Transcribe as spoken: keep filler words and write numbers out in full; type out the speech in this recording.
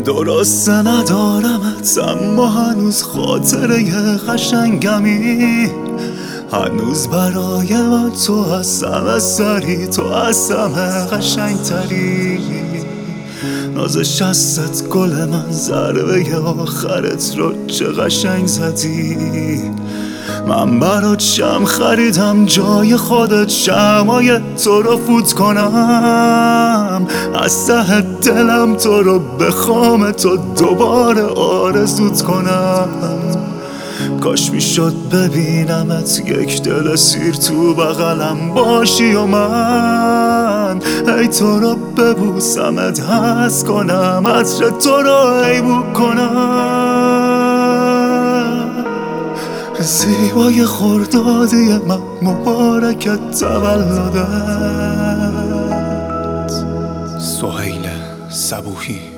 درست ندارمت اما هنوز خاطره قشنگمی، هنوز برای من تو هستم از سری، تو هستم قشنگتری. ناز شستت گل من، ضربه آخرت رو چه قشنگ زدی. من برات شم خریدم جای خودت، شمای تو رو فوت کنم. از ته دلم تو رو بخوام، تو دوباره آرزوت کنم. کاش میشد ببینمت یک دل سیر تو بغلم باشی و من ای تو رو ببوسمت، حس کنم عطر تو رو ای بو کنم. زیبای خردادی من، مبارکت تولدت. سهیل صبوحی.